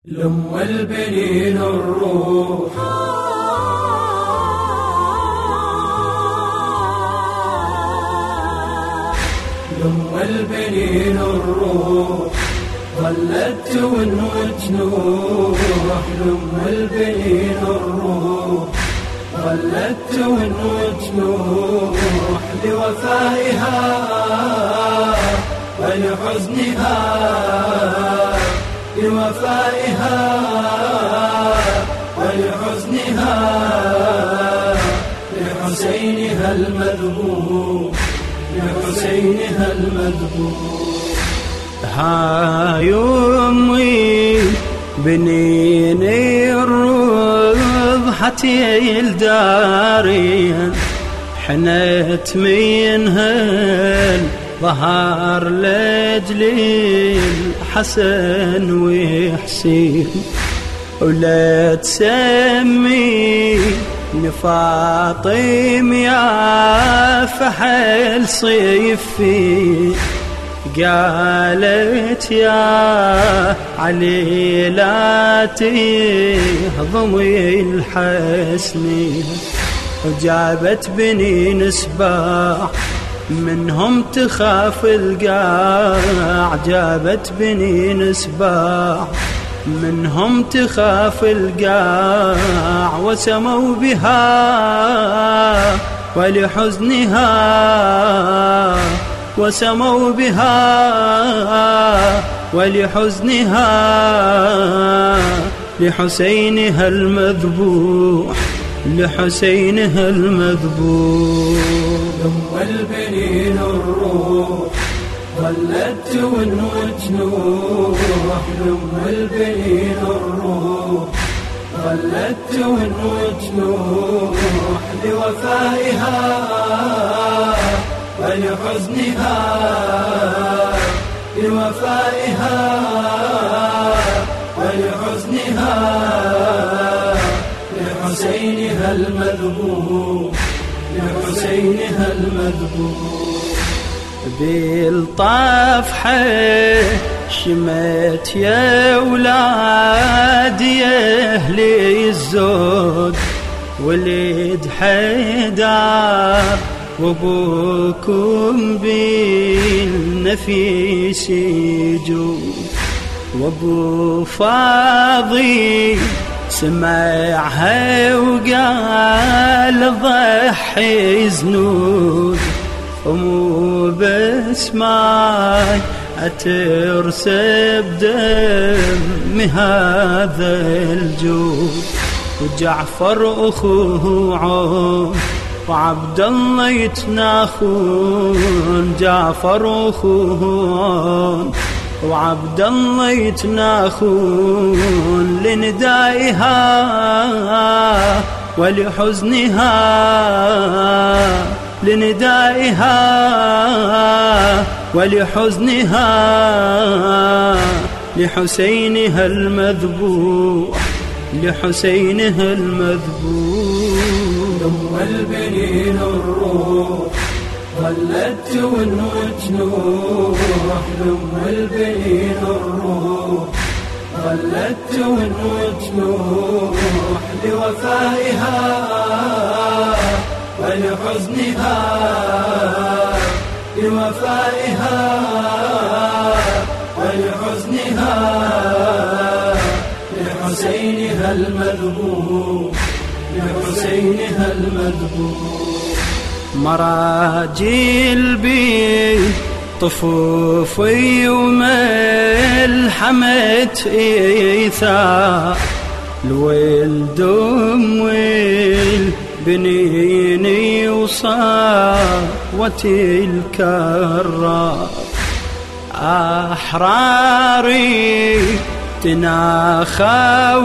الأم والبنين الروح الأم والبنين الروح ظلت تون وتنوح الأم والبنين الروح ظلت تون وتنوح لوفائها ولحزنها لوفائها ولحزنها لحسينها المذبوح لحسينها المذبوح. هاي أمي بنيني الرضحتي الدارين حنت منها ظهر لجلي الحسن وحسين ولا تسمي فاطم يا فحل صيفي قالت يا علي لا تهضمي الحسنين وجابت بنين سباع منهم تخاف القاع جابت بنين سباع منهم تخاف القاع وسموا بها ولحزنها وسموا بها ولحزنها لحسينها المذبوح لحسينها المذبوح. الأم والبنين الروح ظلت تون وتنوح الأم والبنين الروح ظلت تون وتنوح لوفائها ولحزنها لوفائها ولحزنها لحسينها المذبوح لحسينها المذبوح. بالطفحة شمت يا ولاد يا أهلي الزود ولد حيدر وابوكم بالنفيس يجود وابو فاضي سمعها وقال ضحي زنود ومو بس معي أترسب دم هذا الجود وجعفر أخوه عون وعبد الله يتناخون جعفر أخوه عون وعبد الله يتناخون لندائها ولحزنها لندائها ولحزنها لحسينها المذبوح لحسينها المذبوح. الأم والبنين الروح ظلت تون وتنوح الأم والبنين الروح ظلت تون وتنوح لوفائها ولحزنها لوفائها ولحزنها لحسينها المذبوح لحسينها المذبوح. مراجل بي طفوفي وملحمة إيثار الولد والبنين وصاوة الكرار أحراري تناخى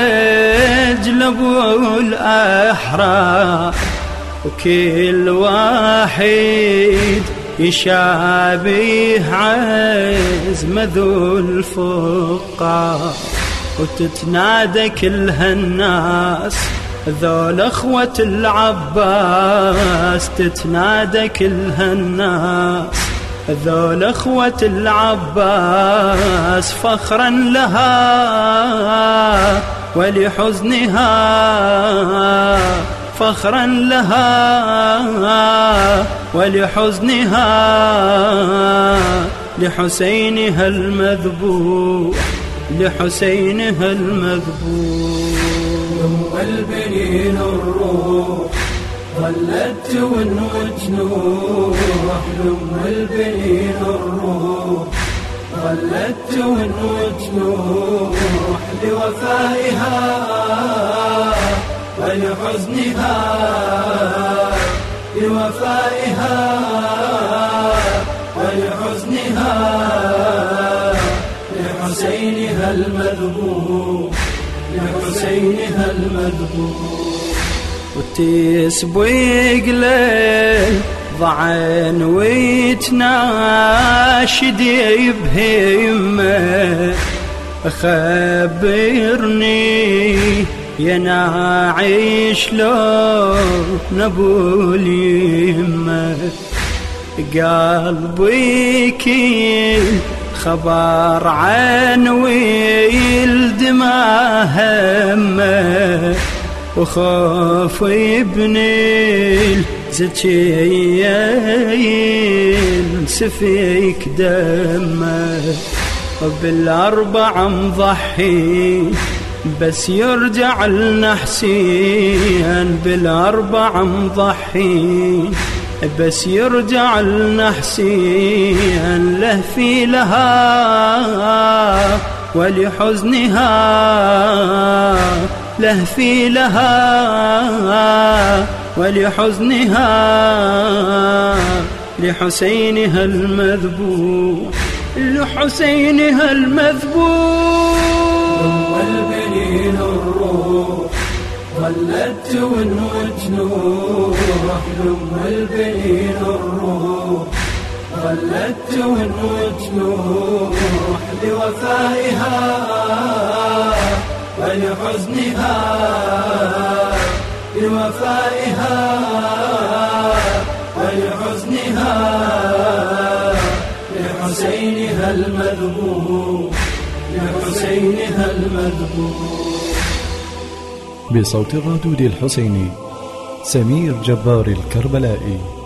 ولجلبوا الأحرار وكل واحد يشابه عزم ذو الفقار وتتنادى كلها الناس ذول أخوة العباس تتنادى كلها الناس ذول أخوة العباس فخرا لها ولحزنها، فخرا لها ولحزنها، لحسينها المذبوح، لحسينها المذبوح. يوم البنين الروح ظلت تونوج نوح، يوم البنين الروح ظلت تونوج نوح، لوفائها ولحزنها، لوفائها ولحزنها، لحسينها المذبوح، لحسينها المذبوح. وتسبق ليل ضعن ويتناشدي بهمة، خبرني يا ناعي شلون ابو اليمة، قلبي كل خبر عن ولد ما همه، وخاف يبني الزكية ينسفك دمه، بالأربع مضحي بس يرجع لنا حسين، بالأربع مضحي بس يرجع لنا حسين، له في لها ولحزنها، له في لها ولحزنها، لحسينها المذبوح، لحسينها المذبوح. يوم البنين الروح ظلت تونوج نوح، يوم البنين الروح ظلت تونوج نوح، لوفائها ولحزنها، لوفائها ولحزنها، لحسينها المذبوح، لحسينها المذبوح. بصوت الرادود الحسيني سمير جبار الكربلائي.